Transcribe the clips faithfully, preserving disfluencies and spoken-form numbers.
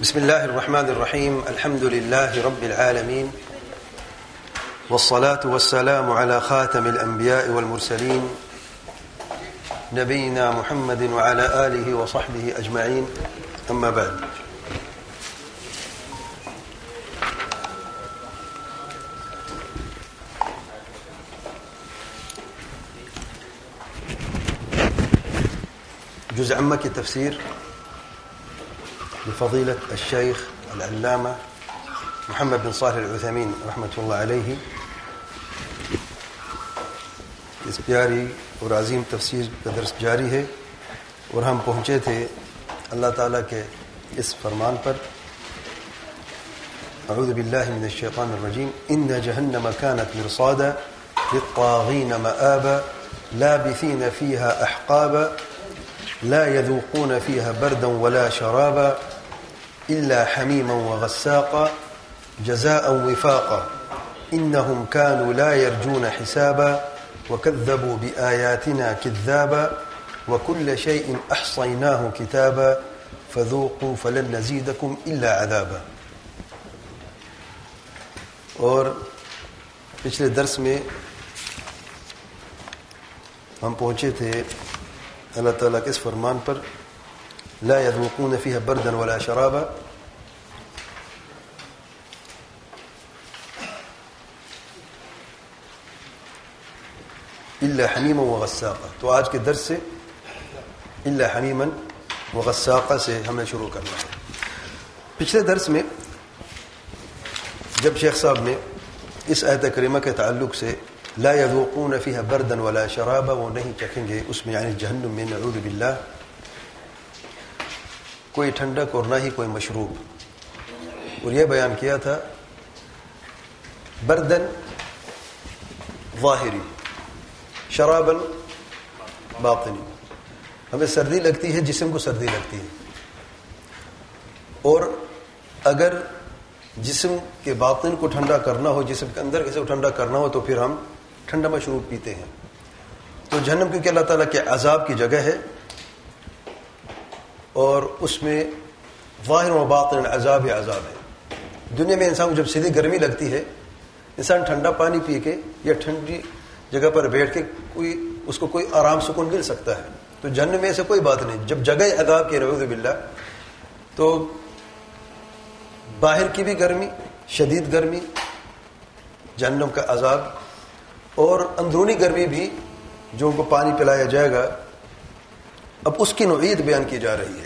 بسم الله الرحمن الرحيم. الحمد لله رب العالمين، والصلاة والسلام على خاتم الأنبياء والمرسلين نبينا محمد وعلى آله وصحبه أجمعين. أما بعد، جزء عامة التفسير بفضيلة الشيخ العلامة محمد بن صالح العثيمين رحمة الله علیہ. اس پیاری اور عظیم تفسیر کا درس جاری ہے اور ہم پہنچے تھے اللہ تعالیٰ کے اس فرمان پر، اعوذ باللہ من الشیطان الرجیم، ان جہنم كانت مرصادا للطاغین مآبا لابثین فیها احقابا لا يذوقون فيها بردا ولا شرابا إلا حميما وغساقا جزاء وفاقا إنهم كانوا لا يرجون حسابا وكذبوا بآياتنا كذابا وكل شيء أحصيناه كتابا فذوقوا فلن نزيدكم إلا عذابا. اور پچھلے درس میں ہم پہنچے تھے اللہ تعالیٰ کے اس فرمان پر، لا يذوقون فيها بردا ولا شرابا. الا حمیما وغساقا. تو آج کے درس سے الا حمیما وغساقا سے ہمیں شروع کرنا ہے. پچھلے درس میں جب شیخ صاحب نے اس آیت کریمہ کے تعلق سے لا يذوقون فيها بردا ولا شرابا، وہ نہیں چکھیں گے اس میں، یعنی جہنم میں نعوذ باللہ، کوئی ٹھنڈک اور نہ ہی کوئی مشروب. اور یہ بیان کیا تھا بردن ظاہری، شرابا باطنی. ہمیں سردی لگتی ہے، جسم کو سردی لگتی ہے، اور اگر جسم کے باطن کو ٹھنڈا کرنا ہو، جسم کے اندر کسی کو ٹھنڈا کرنا ہو، تو پھر ہم ٹھنڈا مشروب پیتے ہیں. تو جہنم کیونکہ اللہ تعالیٰ کے عذاب کی جگہ ہے، اور اس میں ظاہر و باطن عذاب عذاب ہے. دنیا میں انسان کو جب سیدھی گرمی لگتی ہے، انسان ٹھنڈا پانی پی کے یا ٹھنڈی جگہ پر بیٹھ کے کوئی اس کو کوئی آرام سکون مل سکتا ہے. تو جہنم میں ایسے کوئی بات نہیں. جب جگہ عذاب کی نعوذ باللہ، تو باہر کی بھی گرمی، شدید گرمی، جہنم کا عذاب، اور اندرونی گرمی بھی جو ان کو پانی پلایا جائے گا. اب اس کی نوعیت بیان کی جا رہی ہے.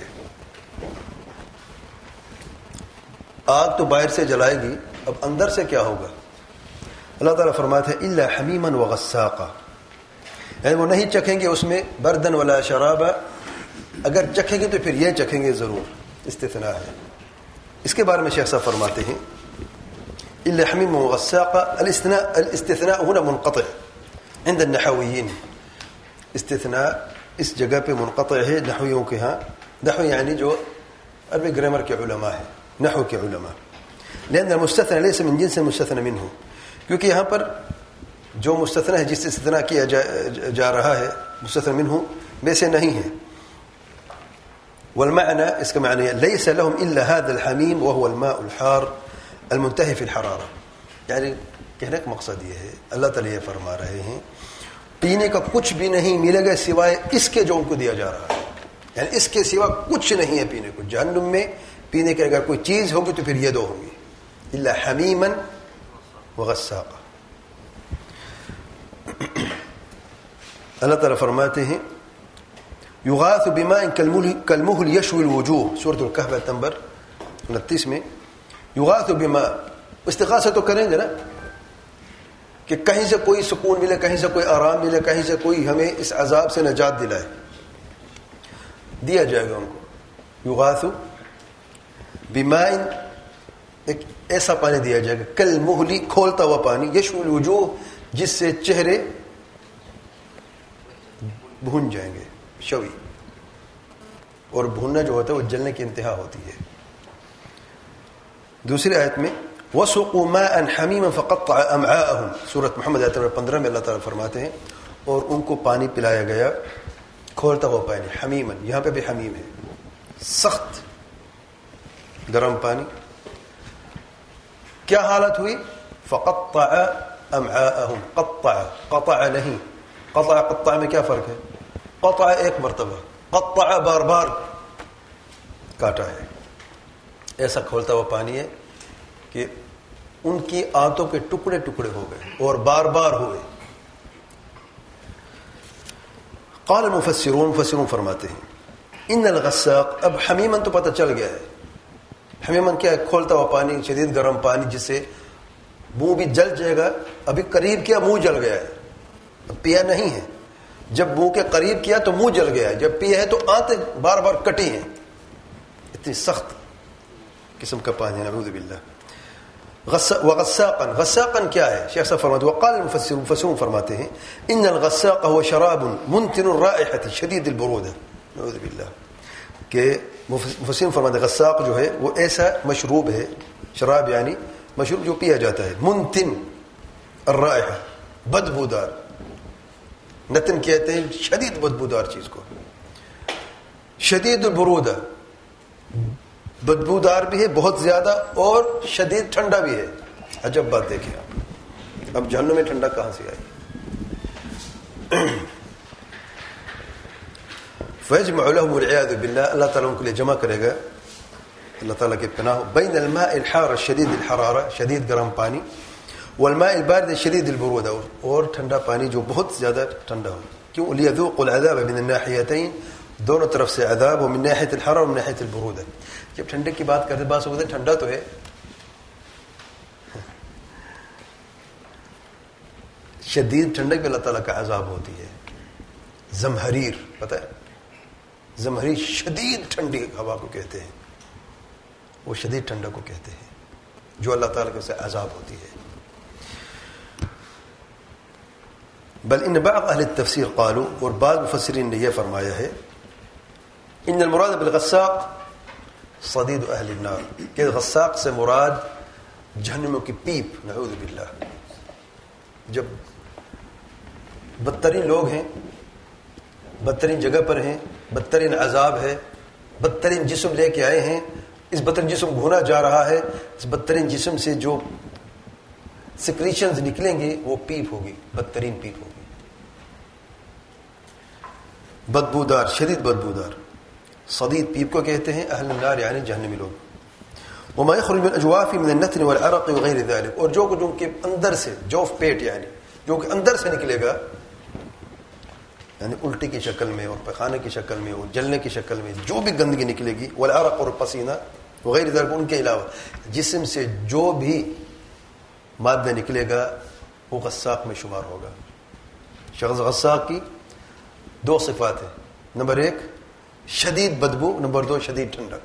آگ تو باہر سے جلائے گی، اب اندر سے کیا ہوگا؟ اللہ تعالیٰ فرماتے ہیں الا حمیما وغساقا، یعنی وہ نہیں چکھیں گے اس میں بردن ولا شرابا. اگر چکھیں گے تو پھر یہ چکھیں گے ضرور، استثناء ہے. اس کے بارے میں شیخ صاحب فرماتے ہیں الا حمیما وغساقا. الاستثناء الاستثناء هنا منقطع عند النحويين. استثناء اس جگہ پہ منقطع ہے نحویوں کے ہاں. نحو یعنی جو عربی گرامر کے علماء ہیں، نحو کے علماء. لأن المستثنى ليس من جنس المستثنى منه، کیونکہ یہاں پر جو مستثنى ہے، جس سے استثناء کیا جا, جا رہا ہے، مستثنى منه ویسے نہیں ہے. والمعنى اس کا معنی ہے ليس لهم إلا هذا الحميم وهو الماء الحار المنتهي في الحرارة. یعنی کہنے کا مقصد یہ ہے، اللہ تعالیٰ یہ فرما رہے ہیں پینے کا کچھ بھی نہیں ملے گا سوائے اس کے جو ان کو دیا جا رہا ہے. یعنی اس کے سوا کچھ نہیں ہے پینے کو. جہنم میں پینے کے اگر کوئی چیز ہوگی تو پھر یہ دو ہوں گی، الا حمیما وغساقا. اللہ تعالیٰ فرماتے ہیں یغاث بماء کالمہل یشوی الوجوہ، سورۃ الکہف نمبر انتیس میں. یغاث بماء، استغاثہ تو کریں گے نا، کہ کہیں سے کوئی سکون ملے، کہیں سے کوئی آرام ملے، کہیں سے کوئی ہمیں اس عذاب سے نجات دلائے. دیا جائے گا ان کو. یغاث بماء، ایک ایسا پانی دیا جائے گا، کالمہل، کھولتا ہوا پانی، یشوی الوجوہ، جس سے چہرے بھون جائیں گے. شوی، اور بھوننا جو ہوتا ہے وہ جلنے کی انتہا ہوتی ہے. دوسری آیت میں وَسُقُوا مَاءً حَمِيمًا فَقَطَّعَ أَمْعَاءَهُمْ، سورۃ محمد آیت نمبر پندرہ میں اللہ تعالیٰ فرماتے ہیں اور ان کو پانی پلایا گیا کھولتا ہوا پانی، حمیمن، یہاں پہ بھی حمیم ہے، سخت گرم پانی. کیا حالت ہوئی؟ فقطع امعاءهم. قطع قطع نہیں. قطع قطع میں کیا فرق ہے؟ قطع ایک مرتبہ، قطع بار بار کاٹا ہے. ایسا کھولتا ہوا پانی ہے کہ ان کی آنتوں کے ٹکڑے ٹکڑے ہو گئے اور بار بار ہوئے. قال المفسرون، مفسرون فرماتے ہیں ان الغساق، اب حمیمن تو پتہ چل گیا ہے. حمیمن کیا ہے؟ کھولتا ہوا پانی، شدید گرم پانی جس سے منہ بھی جل جائے گا. ابھی قریب کیا منہ جل گیا ہے، اب پیا نہیں ہے. جب منہ کے قریب کیا تو منہ جل گیا ہے، جب پیا ہے تو آنتیں بار بار کٹی ہیں. اتنی سخت قسم کا پانی، نعوذ باللہ. وغساقا، غساقا کیا ہے؟ شیخ صاحب فرماتے وقال المفسرون، مفسرون فرماتے ہیں ان الغساق هو شراب منتن الرائحة شدید البرودة. نعوذ باللہ. کہ مفسرین فرماتے غساق جو ہے وہ ایسا مشروب ہے، شراب یعنی مشروب جو پیا جاتا ہے، منتن الرائحة، بدبودار. نتن کہتے ہیں شدید بدبودار چیز کو. شدید البرودہ، بدبودار بھی ہے بہت زیادہ اور شدید ٹھنڈا بھی ہے. عجب بات دیکھیں آپ، اب جہنم میں ٹھنڈا کہاں سے آئی؟ فیجمع لهم والعیاذ باللہ، اللہ تعالیٰ ان کے لیے جمع کرے گا، اللہ تعالیٰ کے پناہ، بین الماء الحار الشدید الحرارہ، شدید گرم پانی، والماء البارد الشدید البرودہ، اور ٹھنڈا پانی جو بہت زیادہ ٹھنڈا ہو. کیوں؟ لیذوق العذاب من الناحیتین، دونوں طرف سے عذاب، و من ناحیت الحرارہ و من ناحیت البرودہ. جب ٹھنڈے کی بات کرتے بات ہوتے ٹھنڈا تو ہے، شدید ٹھنڈک بھی اللہ تعالیٰ کا عذاب ہوتی ہے. زمہریر، پتہ ہے زمہریر شدید ٹھنڈی ہوا کو کہتے ہیں، وہ شدید ٹھنڈا کو کہتے ہیں جو اللہ تعالیٰ کے سے عذاب ہوتی ہے. بل ان بعض اہل التفسیر قالوا، اور بعض مفسرین نے یہ فرمایا ہے ان المراد بالغساق صدید اہل النار، کہ غساق سے مراد جہنموں کی پیپ، نعوذ باللہ. جب بدترین لوگ ہیں، بدترین جگہ پر ہیں، بدترین عذاب ہے، بدترین جسم لے کے آئے ہیں، اس بدترین جسم گھونا جا رہا ہے، اس بدترین جسم سے جو سیکریشنز نکلیں گے وہ پیپ ہوگی، بدترین پیپ ہوگی، بدبودار، شدید بدبودار. صدید پیپ کو کہتے ہیں اہل النار یعنی جہنمی لوگ. وما يخرج من اجواف من النتن والعرق وغير ذلك، اور جو جو کہ اندر سے، جوف پیٹ یعنی جو کہ اندر سے نکلے گا، یعنی الٹی کی شکل میں اور پیخانے کی شکل میں اور جلنے کی شکل میں جو بھی گندگی نکلے گی، والعرق اور پسینہ وغیر ذلك، ان کے علاوہ جسم سے جو بھی مادہ نکلے گا وہ غساق میں شمار ہوگا. شخص غساق کی دو صفات ہیں، نمبر ایک شدید بدبو، نمبر دو شدید ٹھنڈک.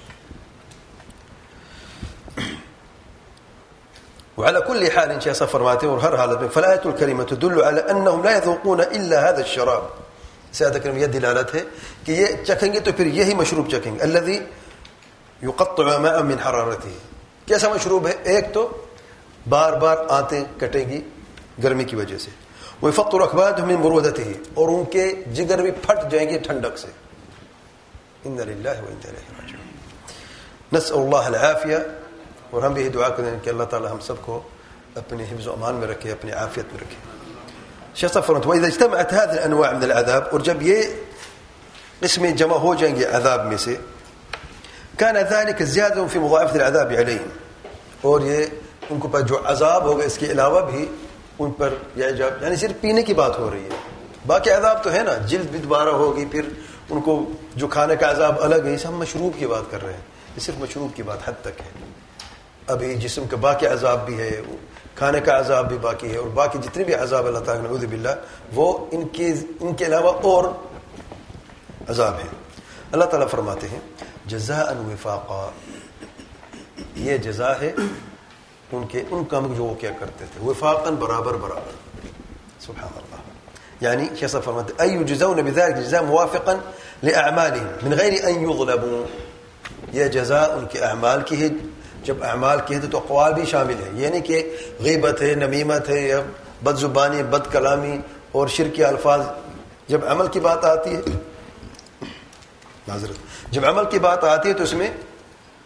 وعلى كل حال ان شاء فرماتے ہیں، اور ہر حالت میں فالآیۃ الکریمہ تدل على انهم لا يذوقون الا هذا الشراب، سیادہ کریم یہ دلالت ہے کہ یہ چکھیں گے تو پھر یہی مشروب چکھیں گے. الذي يقطع ماء من حرارته، کیسا مشروب ہے؟ ایک تو بار بار آنتیں کٹیں گی گرمی کی وجہ سے، ويفطر اكبادهم من برودته، اور ان کے جگر بھی پھٹ جائیں گے ٹھنڈک سے. ان للہ و انا الیہ راجعون. نسأل اللہ العافیہ، اور ہم بھی یہ دعا کریں کہ اللہ تعالی ہم سب کو اپنے حفظ و امان میں رکھے، اپنی عافیت میں رکھے. شیخ صاحب فرماتے ہیں وَإِذَا اجْتَمَعَتْ هَذِهِ الْأَنْوَاعُ مِنَ الْعَذَابِ، اور جب یہ قسمیں جمع ہو جائیں گے عذاب میں سے، كَانَ ذَلِكَ زِيَادَةٌ فِي مُضَاعَفَةِ الْعَذَابِ عَلَيْهِمْ، اور یہ ان کو پر جو عذاب ہوگا اس کے علاوہ بھی ان پر یعنی صرف پینے کی بات ہو رہی ہے، باقی عذاب تو ہے نا، جلد بھی دوبارہ ہوگی، پھر ان کو جو کھانے کا عذاب الگ ہے. اس ہم مشروب کی بات کر رہے ہیں، یہ صرف مشروب کی بات حد تک ہے. ابھی جسم کا باقی عذاب بھی ہے، کھانے کا عذاب بھی باقی ہے، اور باقی جتنے بھی عذاب اللہ تعالیٰ نعوذ باللہ وہ ان کے ان کے علاوہ اور عذاب ہیں. اللہ تعالیٰ فرماتے ہیں جزاء وفاقا، یہ جزا ہے ان کے ان کام جو وہ کیا کرتے تھے، وفاقا برابر برابر. سبحان اللہ. یعنی شیخ صاحب فرماتے ہیں اي يجزون بذلك جزاء موافقا لاعمالهم من غير ان يظلموا، یہ جزا ان کے اعمال کی ہے. جب اعمال کہتے تو اقوال بھی شامل ہے، یعنی کہ غیبت ہے، نمیمت ہے، یا بد زبانی، بد کلامی اور شرکی الفاظ. جب عمل کی بات آتی ہے معذرت جب عمل کی بات آتی ہے تو اس میں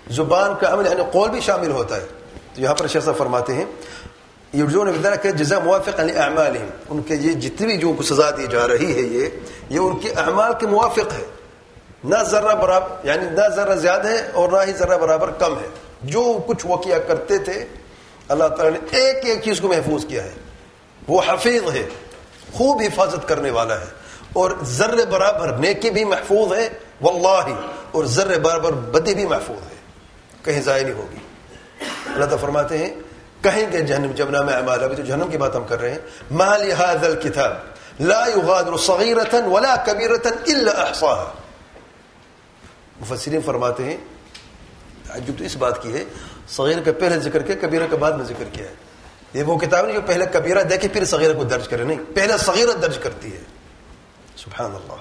زبان کا عمل یعنی قول بھی شامل ہوتا ہے. تو یہاں پر شیخ صاحب فرماتے ہیں یرجون بذلک جزاء موافقا لاعمالهم، ان کے یہ جتنی بھی جو سزا دی جا رہی ہے یہ یہ ان کے اعمال کے موافق ہے، نہ ذرہ برابر یعنی نہ ذرہ زیادہ ہے اور نہ ہی ذرہ برابر کم ہے. جو کچھ وہ کیا کرتے تھے اللہ تعالیٰ نے ایک ایک چیز کو محفوظ کیا ہے. وہ حفیظ ہے، خوب حفاظت کرنے والا ہے، اور ذرے برابر نیکی بھی محفوظ ہے واللہ، اور ذرے برابر بدی بھی محفوظ ہے، کہیں ضائع نہیں ہوگی. اللہ تعالیٰ فرماتے ہیں کہیں گے جہنم جب نام اعمال، ابھی تو جہنم کی بات ہم کر رہے ہیں. ما لهذا الكتاب لا يغادر صغيرة ولا كبيرة الا احصاها. مفسرین فرماتے ہیں تعجب تو اس بات کی ہے صغیر کا پہلے ذکر کیا کبیرہ کا بعد میں ذکر کیا ہے. یہ وہ کتاب نہیں جو پہلے کبیرہ دیکھے پھر صغیرہ کو درج کرے، نہیں، پہلے صغیرہ درج کرتی ہے. سبحان اللہ.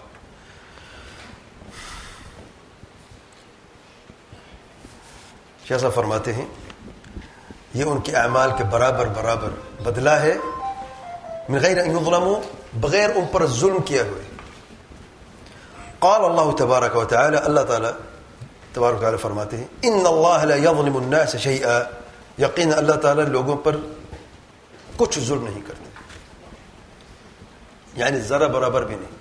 شیخ صاحب فرماتے ہیں یہ ان کے اعمال کے برابر برابر بدلہ ہے، من غیر ان یظلموا، بغیر ان پر ظلم کیا ہوئے. قال اللہ تبارک و تعالی، اللہ تعالی تبارک و تعالی فرماتے ہیں ان اللہ لا یظلم الناس شیئا، یقین اللہ تعالی لوگوں پر کچھ ظلم نہیں کرتے، یعنی ذرا برابر بھی نہیں.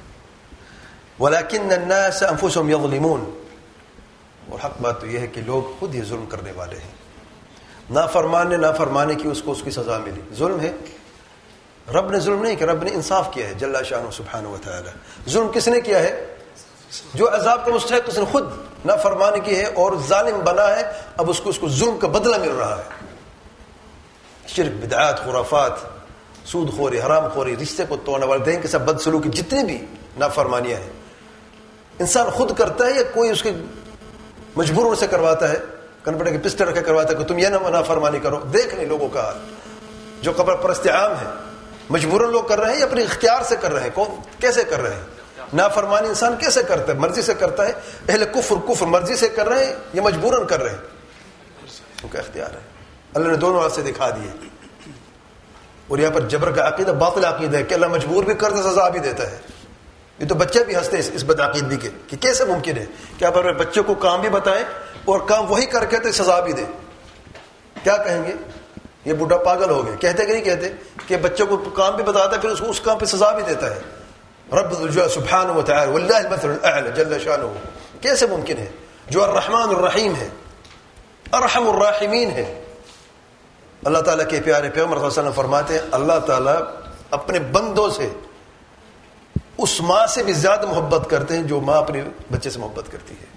ولکن الناس انفسهم یظلمون، اور حق بات تو یہ ہے کہ لوگ خود ہی ظلم کرنے والے ہیں. نافرمان نے نافرمانے کی اس کو اس کی سزا ملی، ظلم ہے. رب نے ظلم نہیں کیا، رب نے انصاف کیا ہے جل شانہ سبحانہ و تعالی. ظلم کس نے کیا ہے؟ جو عذاب کا مستحق اس نے خود نافرمانی کی ہے اور ظالم بنا ہے، اب اس کو اس کو ظلم کا بدلہ مل رہا ہے. شرک، بدعات، خرافات، سود خوری، حرام خوری، رشتے کو توڑنا، والدین کے ساتھ بدسلوکی، جتنے بھی نافرمانیاں ہیں انسان خود کرتا ہے یا کوئی اس کے مجبور سے کرواتا ہے، کنپٹے کے پسٹر رکھے کرواتا ہے کہ تم یہ نہ نافرمانی کرو. دیکھ نہیں لوگوں کا حال، جو قبر پرست عام ہے مجبوراً لوگ کر رہے ہیں یا اپنے اختیار سے کر رہے ہیں؟ کون کیسے کر رہے ہیں؟ نافرمانی انسان کیسے کرتا ہے؟ مرضی سے کرتا ہے. اہل کفر کفر مرضی سے کر رہے ہیں یا مجبوراً کر رہے ہیں؟ ان کا اختیار ہے. اللہ نے دونوں ہاتھ سے دکھا دیے. اور یہاں پر جبر کا عقیدہ باطل عقیدہ ہے کہ اللہ مجبور بھی کرتا سزا بھی دیتا ہے. یہ تو بچے بھی ہنستے ہیں اس بدعقیدگی کے کہ کیسے ممکن ہے کہ آپ اپنے بچوں کو کام بھی بتائیں اور کام وہی کر کے تو سزا بھی دیں. کیا کہیں گے؟ یہ بوڑھا پاگل ہو گئے. کہتے کہ نہیں کہتے کہ بچوں کو کام بھی بتاتا ہے پھر اس کو اس کام پہ سزا بھی دیتا ہے. رب سبحانہ و تعالی واللہ المثل الاعلی جل شانہ، کیسے ممکن ہے؟ جو الرحمن الرحیم ہے، ارحم الراحمین ہے. اللہ تعالیٰ کے پیارے پیغمبر صلی اللہ علیہ وسلم فرماتے ہیں اللہ تعالیٰ اپنے بندوں سے اس ماں سے بھی زیادہ محبت کرتے ہیں جو ماں اپنے بچے سے محبت کرتی ہے.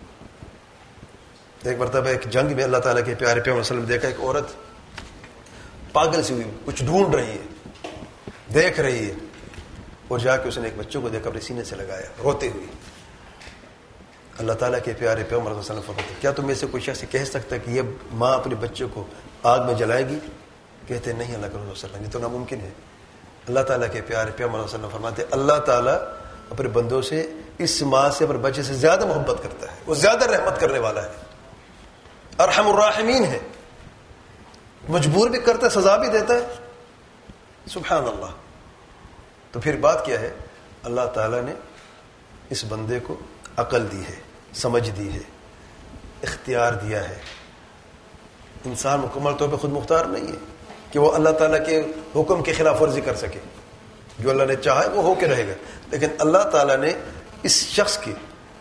ایک مرتبہ ایک جنگ میں اللہ تعالیٰ کے پیارے پیغمبر صلی اللہ علیہ وسلم دیکھا ایک عورت پاگل سی ہوئی کچھ ڈھونڈ رہی ہے، دیکھ رہی ہے، اور جا کے اس نے ایک بچوں کو دیکھ اپنے سینے سے لگایا روتے ہوئی. اللہ تعالیٰ کے پیارے پیغمبر صلی اللہ علیہ وسلم فرماتے کیا تم میں سے کوئی شخص کہہ سکتا ہے کہ یہ ماں اپنے بچے کو آگ میں جلائے گی؟ کہتے نہیں اللہ کے رسول صلی اللہ علیہ وسلم، یہ تو ناممکن ہے. اللہ تعالیٰ کے پیارے پیغمبر صلی اللہ علیہ وسلم فرماتے اللہ تعالیٰ اپنے بندوں سے اس ماں سے اپنے بچے سے زیادہ محبت کرتا ہے، وہ زیادہ رحمت کرنے والا ہے، ارحم الراحمین ہے. مجبور بھی کرتا ہے، سزا بھی دیتا ہے. سبحان اللہ. تو پھر بات کیا ہے؟ اللہ تعالیٰ نے اس بندے کو عقل دی ہے، سمجھ دی ہے، اختیار دیا ہے. انسان مکمل طور پہ خود مختار نہیں ہے کہ وہ اللہ تعالیٰ کے حکم کی خلاف ورزی کر سکے. جو اللہ نے چاہا وہ ہو کے رہے گا. لیکن اللہ تعالیٰ نے اس شخص کی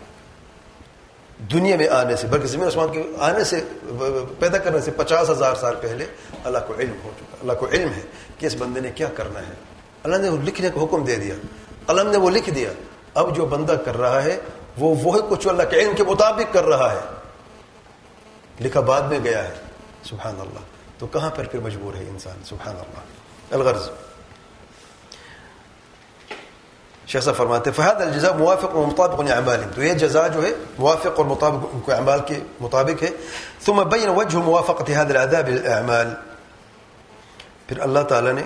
دنیا میں آنے سے بلکہ زمین آسمان کے آنے سے پیدا کرنے سے پچاس ہزار سال پہلے اللہ کو علم ہو چکا. اللہ کو علم ہے کہ اس بندے نے کیا کرنا ہے. اللہ نے لکھنے کا حکم دے دیا، قلم نے وہ لکھ دیا. اب جو بندہ کر رہا ہے وہ وہی کچھ اللہ کے علم کے مطابق کر رہا ہے، لکھا بعد میں گیا ہے. سبحان اللہ. تو کہاں پر پھر مجبور ہے انسان؟ سبحان اللہ. الغرض شیخ صاحب فرماتے فهذا الجزاء موافق ومطابق لاعمالهم، تو یہ جزا جو ہے موافق اور مطابق ان کے اعمال کے مطابق ہے. ثم بين وجه موافقه هذا العذاب للاعمال، پھر اللہ تعالی نے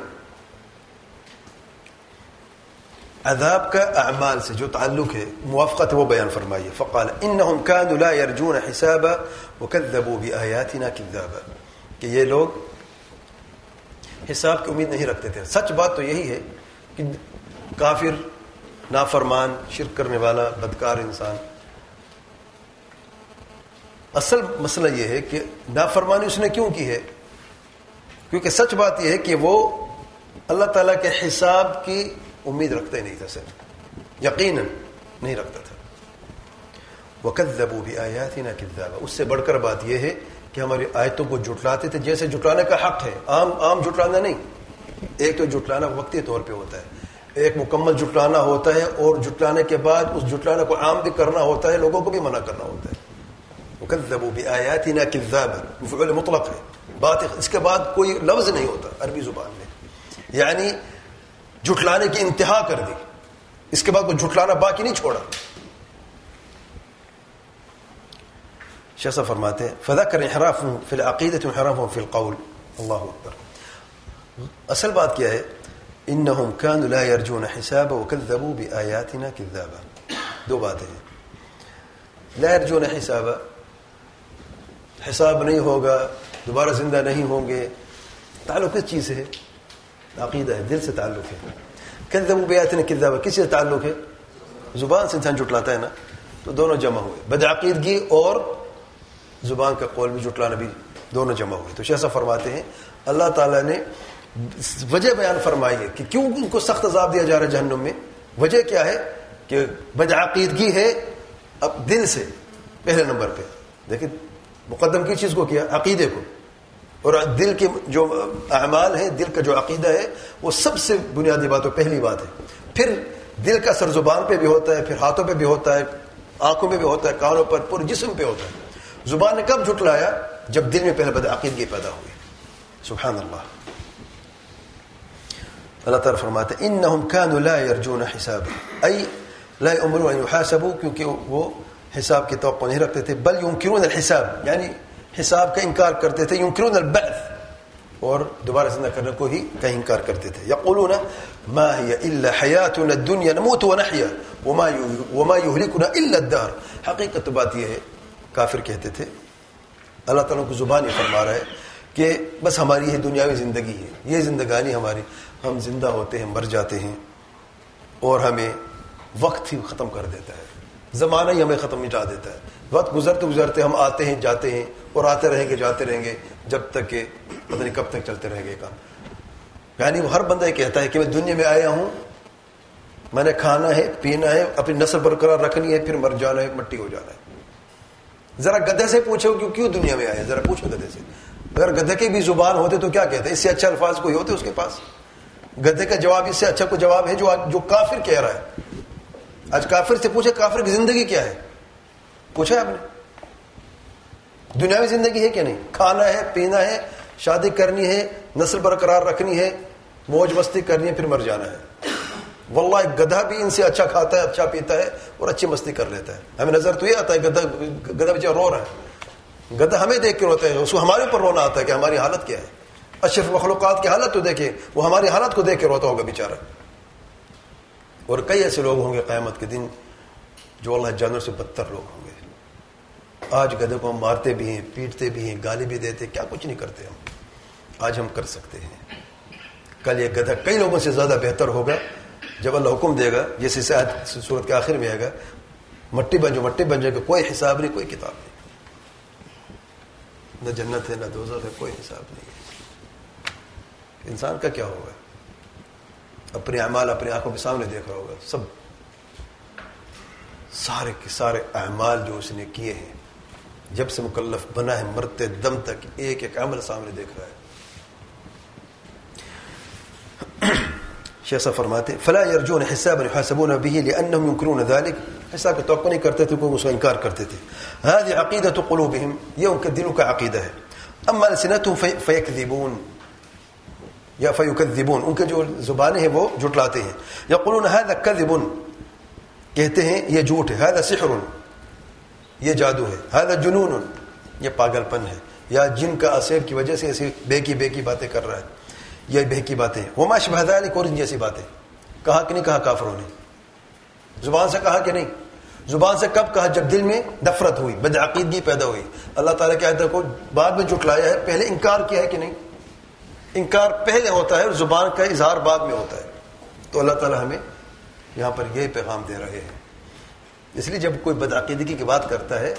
عذاب کا اعمال سے جو تعلق ہے موافقت وہ بیان فرمائی. فقال انهم كانوا لا يرجون حسابا وكذبوا بآياتنا كذابا، کہ یہ لوگ حساب کی امید نہیں رکھتے تھے. سچ بات تو یہی ہے کہ کافر، نافرمان، شرک کرنے والا، بدکار انسان اصل مسئلہ یہ ہے کہ نافرمانی اس نے کیوں کی ہے؟ کیونکہ سچ بات یہ ہے کہ وہ اللہ تعالیٰ کے حساب کی امید رکھتا ہی نہیں تھا، صرف یقیناً نہیں رکھتا تھا. وَكَذَّبُوا بِآيَاتِنَا كِذَّابًا، اس سے بڑھ کر بات یہ ہے کہ ہماری آیتوں کو جھٹلاتے تھے جیسے جھٹلانے کا حق ہے. عام عام جھٹلانا نہیں. ایک تو جھٹلانا وقتی طور پہ ہوتا ہے، ایک مکمل جھٹلانا ہوتا ہے، اور جھٹلانے کے بعد اس جھٹلانے کو عام بھی کرنا ہوتا ہے، لوگوں کو بھی منع کرنا ہوتا ہے. وَكَذَّبُوا بِآيَاتِنَا كِذَّابًا مفعول مطلق ہے، بات اس کے بعد کوئی لفظ نہیں ہوتا عربی زبان میں، یعنی جھٹلانے کی انتہا کر دی، اس کے بعد کوئی جھٹلانا باقی نہیں چھوڑا. شیخ صاحب فرماتے ہیں فذكر انحرافهم في العقيدة وانحرافهم في القول. اللہ اکبر. اصل بات کیا ہے؟ انهم كانوا لا يرجون حسابا وكذبوا بآياتنا كذابا. دو باتیں ہیں. لا يرجون حسابا، حساب نہیں ہوگا، دوبارہ زندہ نہیں ہوں گے. تعلق کس چیز سے ہے؟ عقیدہ ہے، دل سے تعلق ہے. كذبوا بآياتنا كذابا کس سے تعلق ہے؟ زبان سے انسان جھٹلاتا ہے نا، تو دونوں جمع ہوئے، بدعقیدگی اور زبان کا قول بھی جھٹلانا بھی دونوں جمع ہوئے. تو شیخ صاحب فرماتے ہیں اللہ تعالیٰ نے وجہ بیان فرمائی ہے کہ کیوں ان کو سخت عذاب دیا جا رہا ہے جہنم میں. وجہ کیا ہے؟ کہ بدعقیدگی ہے اب دل سے پہلے نمبر پہ. دیکھیں مقدم کی چیز کو کیا؟ عقیدے کو. اور دل کے جو اعمال ہیں، دل کا جو عقیدہ ہے، وہ سب سے بنیادی بات ہے، پہلی بات ہے. پھر دل کا اثر زبان پہ بھی ہوتا ہے، پھر ہاتھوں پہ بھی ہوتا ہے، آنکھوں پہ بھی ہوتا ہے، کانوں پر، پورے جسم پہ ہوتا ہے. زبان نے کب جھٹلایا؟ جب دل میں پہلے بدعقیدگی پیدا ہوئی. سبحان اللہ. اللہ تعالیٰ فرماتے ہیں انہم کانوا لا یرجون حسابا، ای لا یؤمنون ان یحاسبوا، کیونکہ وہ حساب کی توقع نہیں رکھتے تھے. بل ینکرون الحساب، یعنی حساب کا انکار کرتے تھے. ینکرون البعث، اور دوبارہ زندہ کرنے کو ہی کا انکار کرتے تھے. یقولون ما هي الا حیاتنا الدنیا نموت ونحیا وما وما یهلکنا الا الدهر. حقیقت بات یہ ہے، کافر کہتے تھے. اللہ تعالیٰ کو زبان یہ فرما رہا ہے کہ بس ہماری یہ دنیاوی زندگی ہے، یہ زندگانی ہماری، ہم زندہ ہوتے ہیں، مر جاتے ہیں، اور ہمیں وقت ہی ختم کر دیتا ہے، زمانہ ہی ہمیں ختم مٹا دیتا ہے. وقت گزرتے گزرتے ہم آتے ہیں جاتے ہیں، اور آتے رہیں گے جاتے رہیں گے جب تک کہ پتہ نہیں کب تک چلتے رہیں گے کام. یعنی وہ ہر بندہ یہ کہتا ہے کہ میں دنیا میں آیا ہوں، میں نے کھانا ہے، پینا ہے، اپنی نسل برقرار رکھنی ہے، پھر مر جانا ہے، مٹی ہو جانا ہے. ذرا گدھے سے پوچھو کہ کیوں دنیا میں آئے، ذرا پوچھو گدھے سے. اگر گدھے کی بھی زبان ہوتے تو کیا کہتے؟ اس سے اچھا الفاظ کوئی ہوتے اس کے پاس؟ گدھے کا جواب اس سے اچھا کوئی جواب ہے جو جو کافر کہہ رہا ہے. آج کافر سے پوچھے کافر کی زندگی کیا ہے، پوچھا آپ نے؟ دنیاوی زندگی ہے کہ نہیں؟ کھانا ہے، پینا ہے، شادی کرنی ہے، نسل برقرار رکھنی ہے، موج مستی کرنی ہے، پھر مر جانا ہے. واللہ ایک گدھا بھی ان سے اچھا کھاتا ہے، اچھا پیتا ہے، اور اچھی مستی کر لیتا ہے. ہمیں نظر تو یہ آتا ہے گدھا گدھا بچہ رو رہا ہے، گدھا ہمیں دیکھ کے روتا ہے، اس کو ہمارے اوپر رونا آتا ہے کہ ہماری حالت کیا ہے. اشرف مخلوقات کی حالت تو دیکھے، وہ ہماری حالت کو دیکھ کے روتا ہوگا بیچارہ. اور کئی ایسے لوگ ہوں گے قیامت کے دن جو اللہ جانور سے بدتر لوگ ہوں گے. آج گدھے کو ہم مارتے بھی ہیں، پیٹتے بھی ہیں، گالی بھی دیتے، کیا کچھ نہیں کرتے ہم. آج ہم کر سکتے ہیں. کل یہ گدھا کئی لوگوں سے زیادہ بہتر ہوگا جب اللہ حکم دے گا، جیسے سورت کے آخر میں آئے گا، مٹی بن جو مٹی بن جائے گا، کوئی حساب نہیں، کوئی کتاب نہیں، نہ جنت ہے نہ دوزخ ہے، کوئی حساب نہیں ہے. انسان کا کیا ہوگا؟ اپنے اعمال اپنے آنکھوں کے سامنے دیکھ رہا ہوگا، سب سارے کے سارے اعمال جو اس نے کیے ہیں جب سے مکلف بنا ہے، مرتے دم تک ایک ایک عمل سامنے دیکھ رہا ہے. شیخ صاحب فرماتے فلا يرجون حسابا يحاسبون به لانهم ينكرون ذلك، حساب کی توقع نہیں کرتے تھے، کوئی اس کا انکار کرتے تھے. هذه عقيدة قلوبهم، یہ ان کے دلوں کا عقیدہ ہے. اما السنتهم فيكذبون یا فيكذبون، ان کے جو زبانیں ہیں وہ جھٹلاتے ہیں. يقولون هذا كذب، کہتے ہیں یہ جھوٹ ہے. هذا سحر، یہ جادو ہے. هذا جنون، یہ پاگل پن ہے، یا جن کا اثر کی وجہ سے ایسی بے کی بے کی باتیں کر رہا ہے، یہ بے کی باتیں ہیں. وما شبہ ذلك، اور ان جیسی باتیں. کہا کہ نہیں کہا کافروں نے؟ زبان سے کہا کہ نہیں؟ زبان سے کب کہا؟ جب دل میں نفرت ہوئی، بدعقیدگی پیدا ہوئی. اللہ تعالیٰ کے آیت کو بعد میں جھٹلایا ہے، پہلے انکار کیا ہے کہ نہیں؟ انکار پہلے ہوتا ہے اور زبان کا اظہار بعد میں ہوتا ہے. تو اللہ تعالیٰ ہمیں یہاں پر یہ پیغام دے رہے ہیں. اس لیے جب کوئی بدعقیدگی کی بات کرتا ہے،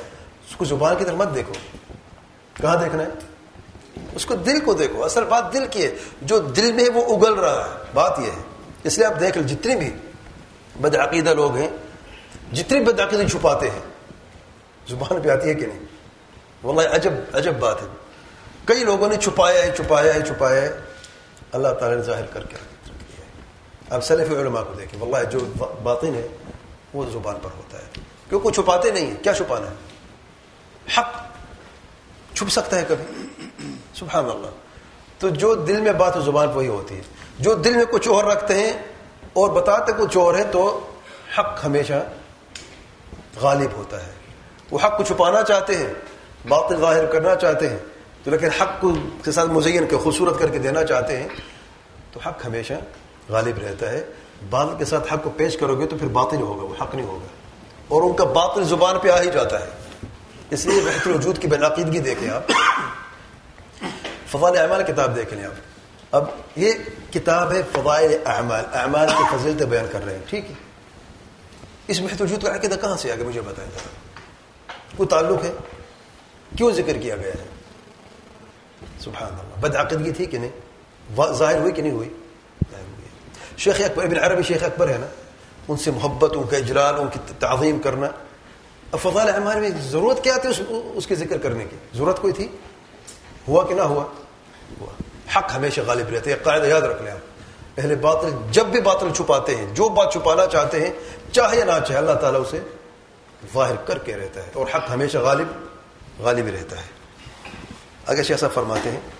اس کو زبان کی طرف مت دیکھو. کہاں دیکھنا ہے؟ اس کو دل کو دیکھو. اصل بات دل کی ہے, جو دل میں وہ اگل رہا ہے, بات یہ ہے. اس لیے آپ دیکھ لیں جتنے بھی بدعقیدہ لوگ ہیں, جتنی بدعقیدہ چھپاتے ہیں, زبان پہ آتی ہے کہ نہیں؟ واللہ عجب عجب بات ہے. کئی لوگوں نے چھپایا ہے چھپایا ہے چھپایا ہے, اللہ تعالی نے ظاہر کر کے رکھ دیا ہے. اب سلف علماء کو دیکھیں, واللہ جو باطن ہے وہ زبان پر ہوتا ہے, کیونکہ چھپاتے نہیں ہیں. کیا چھپانا ہے؟ حق چھپ سکتا ہے کبھی؟ سبحان اللہ. تو جو دل میں بات زبان وہی ہوتی ہے. جو دل میں کچھ اور رکھتے ہیں اور بتاتے کچھ اور ہے, تو حق ہمیشہ غالب ہوتا ہے. وہ حق کو چھپانا چاہتے ہیں, باطل ظاہر کرنا چاہتے ہیں, تو لیکن حق کو کے ساتھ مزین کے خوبصورت کر کے دینا چاہتے ہیں, تو حق ہمیشہ غالب رہتا ہے. باطل کے ساتھ حق کو پیش کرو گے تو پھر باطل ہوگا, وہ حق نہیں ہوگا, اور ان کا باطل زبان پہ آ ہی جاتا ہے. اس لیے بہتر وجود کی بنعقیدگی دیکھیں آپ, فضائل اعمال کتاب دیکھ لیں آپ. اب یہ کتاب ہے فضائل اعمال, اعمال کی فضیلتیں بیان کر رہے ہیں, ٹھیک ہے. اس بہتر وجود کا عقیدہ کہاں سے آ گیا مجھے بتائیں ذرا. کوئی تعلق ہے؟ کیوں ذکر کیا گیا ہے؟ سبحان اللہ. بدعقیدگی تھی کہ نہیں؟ ظاہر ہوئی کہ نہیں ہوئی؟ ظاہر ہوئی. شیخ اکبر ابن عربی شیخ اکبر ہے نا, ان سے محبت, ان کا اجلال, ان کی تعظیم کرنا. اب فضائل اعمال میں ضرورت کیا تھی اس, اس کے ذکر کرنے کی؟ ضرورت کوئی تھی؟ ہوا کہ نہ ہوا؟ ہوا. حق ہمیشہ غالب رہتے ہیں. قاعدہ یاد رکھ لیں آپ. پہلے باطل جب بھی باطل چھپاتے ہیں, جو بات چھپانا چاہتے ہیں, چاہے نہ چاہے, اللہ تعالیٰ اسے ظاہر کر کے رہتا ہے, اور حق ہمیشہ غالب غالب رہتا ہے. اگر شیخ صاحب فرماتے ہیں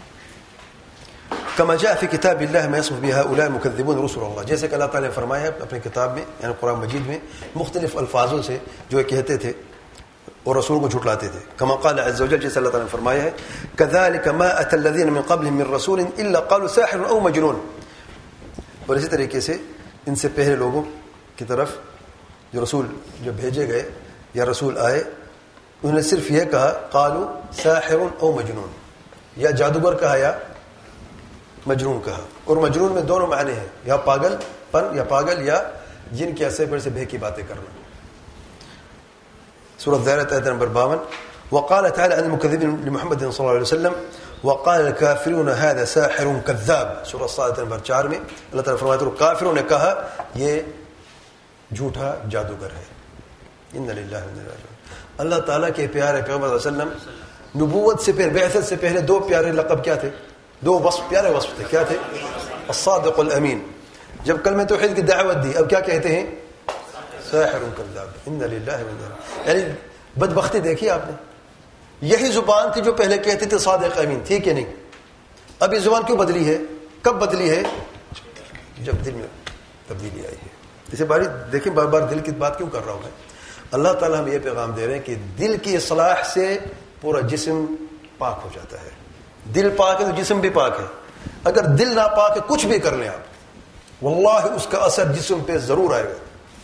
كما جاء في كتاب الله ما يصف به هؤلاء المكذبون رسل الله, جیسے کہ اللہ تعالیٰ نے فرمایا ہے اپنے کتاب میں, یعنی قرآن مجید میں, مختلف الفاظوں سے جو کہتے تھے اور رسول کو جھٹلاتے تھے. كما قال عز وجل, جیسے اللہ تعالیٰ نے فرمایا ہے كذلك ما أتى الذين من قبلهم من رسول إلا قالوا ساحر أو مجنون. اور اسی طریقے سے ان سے پہلے لوگوں کی طرف جو رسول جو بھیجے گئے یا رسول آئے, انہوں نے صرف یہ کہا قالوا ساحر او مجنون, یا جادوگر کہا یا مجنون کہا. اور مجنون میں دونوں معنی ہیں, یا پاگل پن یا پاگل, یا جن کے ایسے بڑے سے بے کی باتیں کرنا. سورۃ الذاريات آیت نمبر باون. وقال تعالى عن المكذبين لمحمد صلى الله عليه وسلم وقال الكافرون هذا ساحر كذاب. سورۃ الصاد نمبر چار میں اللہ تعالیٰ فرماتے ہیں کافروں نے کہا یہ جھوٹا جادوگر ہے. ان للہ و انا الیہ راجعون. اللہ تعالیٰ کے پیارے پیغمبر صلی اللہ علیہ وسلم نبوت سے پہلے, بعثت سے پہلے دو پیارے لقب کیا تھے؟ دو وصف, پیارے وصف تھے. کیا تھے؟ الصادق الامین. جب کلمہ توحید کی دعوت دی, اب کیا کہتے ہیں؟ ساحر کذاب. ان للہ و انا الیہ. یعنی بدبختی دیکھی آپ نے, یہی زبان تھی جو پہلے کہتی تھی صادق امین, تھی کہ نہیں؟ اب یہ زبان کیوں بدلی ہے؟ کب بدلی ہے؟ جب دل میں تبدیلی آئی ہے. اسے باری دیکھیں, بار بار دل کی بات کیوں کر رہا ہوں میں. اللہ تعالیٰ ہم یہ پیغام دے رہے ہیں کہ دل کی اصلاح سے پورا جسم پاک ہو جاتا ہے. دل پاک ہے تو جسم بھی پاک ہے. اگر دل نہ پاک ہے, کچھ بھی کر لیں آپ, واللہ اس کا اثر جسم پہ ضرور آئے گا.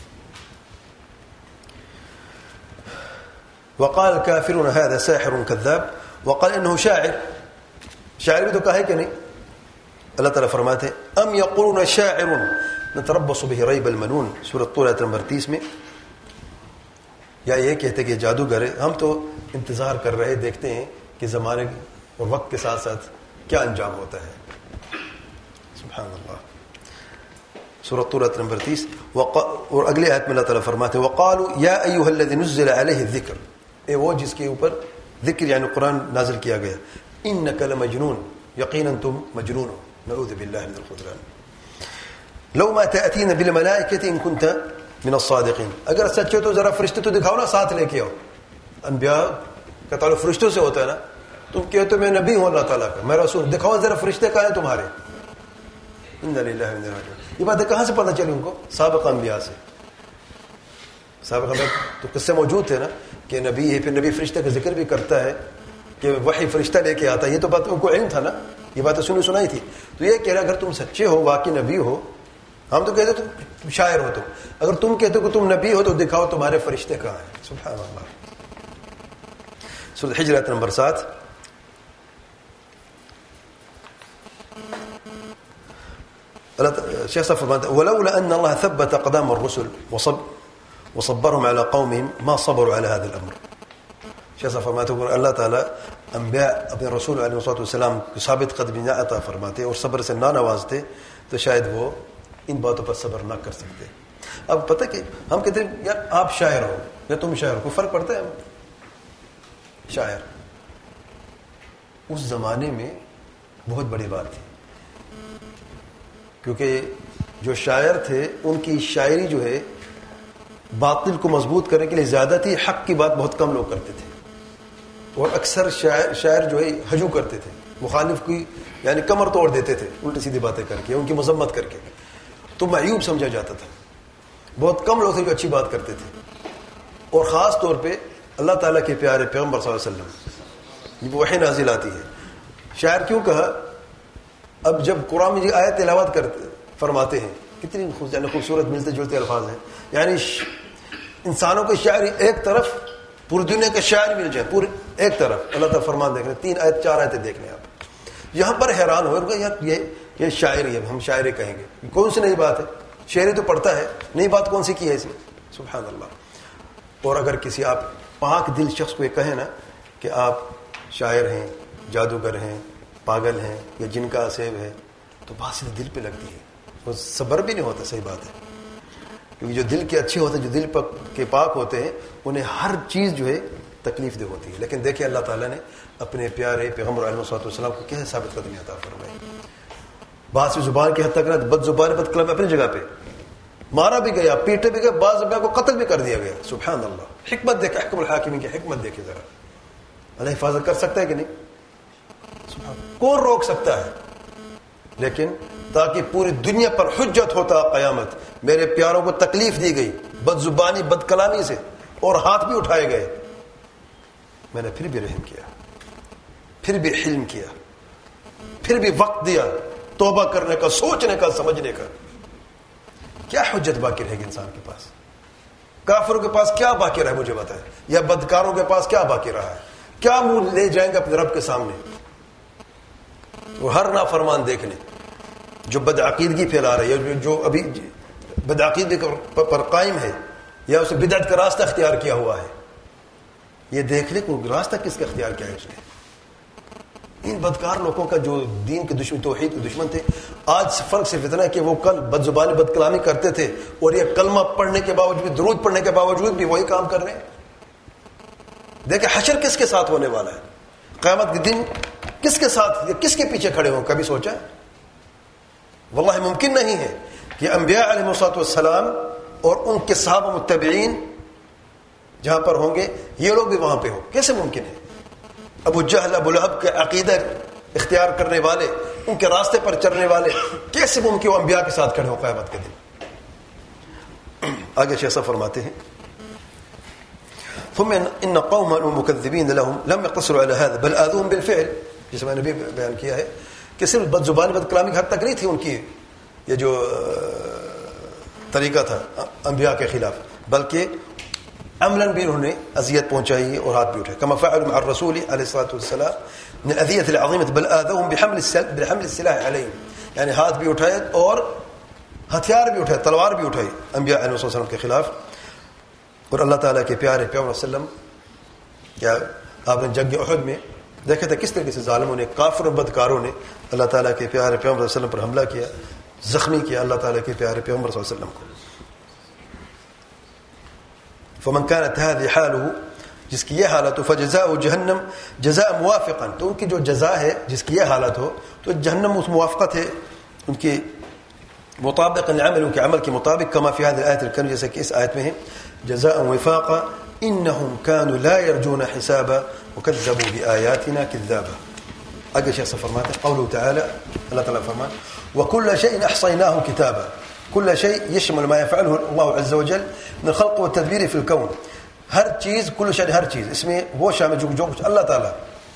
وقال الكافرون هذا ساحر كذاب وقال انه شاعر. شاعر بھی تو کہا ہے کہ نہیں؟ اللہ تعالیٰ فرماتے ہیں ام یقولون شاعر نتربص به ریب المنون. سورۃ طور آیت نمبر تیس میں. یا یہ کہتے کہ جادوگر ہے, ہم تو انتظار کر رہے, دیکھتے ہیں کہ زمانے اور وقت کے ساتھ ساتھ کیا انجام ہوتا ہے. سبحان اللہ. سورۃ طور نمبر تیس. اور اگلے آیت میں اللہ تعالیٰ فرماتے ہیں وقالوا یا ایھا الذی نزل علیہ الذکر, اے وہ جس کے اوپر ذکر یعنی قرآن نازل کیا گیا, انک لمجنون, یقینا تم مجنون ہو. نعوذ باللہ من الخذلان. لو ما تأتینا بالملائکۃ ان کنت من الصادقین. اگر سچے تو ذرا فرشتے تو دکھاؤ نا, ساتھ لے کے آؤ. انبیاء کا تعلق فرشتوں سے ہوتا ہے نا. تم کہتے میں نبی ہوں اللہ تعالیٰ کا, میں رسول, دکھاؤ ذرا فرشتے کہاں ہیں تمہارے. ان للہ و انا الیہ راجعون. یہ باتیں کہاں سے پتہ چلی ان کو؟ سابق انبیاء سے. سابق انبیاء تو قصے موجود تھے نا کہ نبی ہے, پھر نبی فرشتے کا ذکر بھی کرتا ہے کہ وحی فرشتہ لے کے آتا ہے. یہ تو بات ان کو علم تھا نا, یہ باتیں سنی سنائی تھی. تو یہ کہہ رہا اگر تم سچے ہو, واقعی نبی ہو, ہم تو کہتے تم شاعر ہو, تم اگر تم کہتے کہ تم نبی ہو تو دکھاؤ تمہارے فرشتے کہاں ہیں. سبحان اللہ. سورۃ الحجر آیت نمبر سات. شیخ صاحب فرماتے ہیں ولولا ان الله ثبت اقدام الرسل وصب وصبرهم على قومهم ما صبروا على هذا الامر. شیخ فرماتے ہیں اللہ تعالیٰ انبیاء اپنے رسول علیہ الصلوۃ والسلام کو ثابت قدمی نہ عطا فرماتے اور صبر سے نہ نوازتے تو شاید وہ ان باتوں پر صبر نہ کر سکتے. اب پتہ کہ ہم کہتے ہیں یار آپ شاعر ہو یا تم شاعر ہو, کوئی فرق پڑتا ہے؟ شاعر اس زمانے میں بہت بڑی بات تھی, کیونکہ جو شاعر تھے ان کی شاعری جو ہے باطل کو مضبوط کرنے کے لیے زیادہ تھی, حق کی بات بہت کم لوگ کرتے تھے, اور اکثر شاعر شاعر جو ہے ہجو کرتے تھے, مخالف کی یعنی کمر توڑ دیتے تھے الٹی سیدھی باتیں کر کے, ان کی مذمت کر کے, تو معیوب سمجھا جاتا تھا. بہت کم لوگ تھے جو اچھی بات کرتے تھے, اور خاص طور پہ اللہ تعالیٰ کے پیارے پیغمبر صلی اللہ علیہ وسلم جب وحی نازل آتی ہے. شاعر کیوں کہا؟ اب جب قرآن میں آیت تلاوت کرتے فرماتے ہیں, کتنی خوبصورت ملتے جلتے الفاظ ہیں, یعنی انسانوں کے شاعر ایک طرف, پوری دنیا کے شاعر مل جائیں پورے ایک طرف, اللہ تعالیٰ فرمان دیکھ لیں, تین آیت چار آیتیں دیکھ لیں آپ, یہاں پر حیران ہو یار یہ یہ شاعری ہے, ہم شاعری کہیں گے, کون سی نئی بات ہے؟ شاعری تو پڑھتا ہے, نئی بات کون سی کی ہے اس میں؟ سبحان اللہ. اور اگر کسی آپ پاک دل شخص کو یہ کہیں نا کہ آپ شاعر ہیں, جادوگر ہیں, پاگل ہیں یا جن کا اسیب ہے, تو بات سے دل پہ لگتی ہے, وہ صبر بھی نہیں ہوتا. صحیح بات ہے, کیونکہ جو دل کے اچھے ہوتے ہیں, جو دل کے پاک ہوتے ہیں, انہیں ہر چیز جو ہے تکلیف دہ ہوتی ہے. لیکن دیکھیں اللہ تعالیٰ نے اپنے پیارے پیغمبر علیہ الصلوۃ والسلام کو کیسے ثابت قدمی عطا فرمائی. بعض سے زبان کی حد تک نہ, بد زبان بد کلام اپنی جگہ پہ, مارا بھی گیا, پیٹے بھی گئے, بعض انبیاء کو قتل بھی کر دیا گیا. سبحان اللہ. حکمت دیکھے, احکم الحاکمین کی حکمت دیکھے ذرا. اللہ حفاظت کر سکتا ہے کہ نہیں؟ کون روک سکتا ہے؟ لیکن تاکہ پوری دنیا پر حجت ہوتا قیامت, میرے پیاروں کو تکلیف دی گئی بد زبانی بد کلامی سے, اور ہاتھ بھی اٹھائے گئے, میں نے پھر بھی رحم کیا, پھر بھی حلم کیا, پھر بھی وقت دیا توبہ کرنے کا, سوچنے کا, سمجھنے کا. کیا حجت باقی رہے گی انسان کے پاس؟ کافروں کے پاس کیا باقی رہا ہے مجھے بتائیں, یا بدکاروں کے پاس کیا باقی رہا ہے؟ کیا منہ لے جائیں گے اپنے رب کے سامنے؟ وہ ہر نافرمان دیکھ لیں جو بدعقیدگی پھیلا رہے ہے, جو ابھی بدعقیدگی پر قائم ہے, یا اسے بدعت کا راستہ اختیار کیا ہوا ہے, یہ دیکھ لیں کہ راستہ کس کا اختیار کیا ہے اس نے. ان بدکار لوگوں کا جو دین کے دشمن, توحید کے دشمن تھے, آج فرق صرف اتنا ہے کہ وہ کل بد زبانی بد کلامی کرتے تھے, اور یہ کلمہ پڑھنے کے باوجود, درود پڑھنے کے باوجود بھی وہی کام کر رہے ہیں. دیکھیں حشر کس کے ساتھ ہونے والا ہے, قیامت کے دن کس کے ساتھ یا کس کے پیچھے کھڑے ہوں, کبھی سوچا؟ واللہ ممکن نہیں ہے کہ انبیاء علیہ الصلوۃ والسلام اور ان کے صحابہ متبعین جہاں پر ہوں گے یہ لوگ بھی وہاں پہ ہوں. کیسے ممکن ہے؟ ابو جہل, ابو لہب کے عقیدہ اختیار کرنے والے, ان کے راستے پر چلنے والے, کیسے ممکن وہ انبیاء کے ساتھ کھڑے ہوں قیامت کے دن؟ آگے شیخ صاحب فرماتے ہیں ثم ان قوما المكذبين لهم لم يقتصروا على هذا بل آذوهم بالفعل, جس میں نے بھی بیان کیا ہے کہ صرف بد زبانی بد کلامی کی حد تک نہیں تھی ان کی یہ جو طریقہ تھا انبیاء کے خلاف, بلکہ عملاً بھی انہوں نے اذیت پہنچائی اور ہاتھ بھی اٹھائے. كما فعلوا مع الرسول عليه الصلاة والسلام من الأذية العظيمة بل آذوهم بحمل السلاح بحمل السلاح عليهم, یعنی ہاتھ بھی اٹھائے اور ہتھیار بھی اٹھائے, تلوار بھی اٹھائی انبیاء علیہ السلام کے خلاف. اور اللہ تعالیٰ کے پیارے پیغمبر صلی اللہ علیہ وسلم, کیا آپ نے جنگ احد میں دیکھا تھا کس طریقے سے ظالموں نے, کافر و بدکاروں نے اللہ تعالیٰ کے پیارے پیغمبر صلی اللہ علیہ وسلم پر حملہ کیا, زخمی کیا اللہ تعالیٰ کے پیارے پیغمبر صلی اللہ علیہ وسلم کو. فمن كانت هذه حاله, جس کی یہ حالت ہو, فجزاء جہنم جزاء موافقا, تو ان کی جو جزا ہے جس کی یہ حالت ہو تو جہنم اس موافقت ہے ان کے مطابق, العمل ان کے عمل کے مطابق, كما في هذه الآية الكريمة, جیسے کہ اس آیت میں ہے جزاء وفاقا انهم كانوا لا يرجون حسابا وكذبوا بآياتنا كذابا. آگے شیخ فرماتے ہیں قوله تعالى, اللہ تعالیٰ فرماتے وكل شيء احصيناه كتابا, كل شيء يشمل ما يفعله الله عز وجل من الخلق والتدبير في الكون, ہر چیز, کل شيء ہر چیز, اس میں وہ شامل جو جو کچھ اللہ تعالیٰ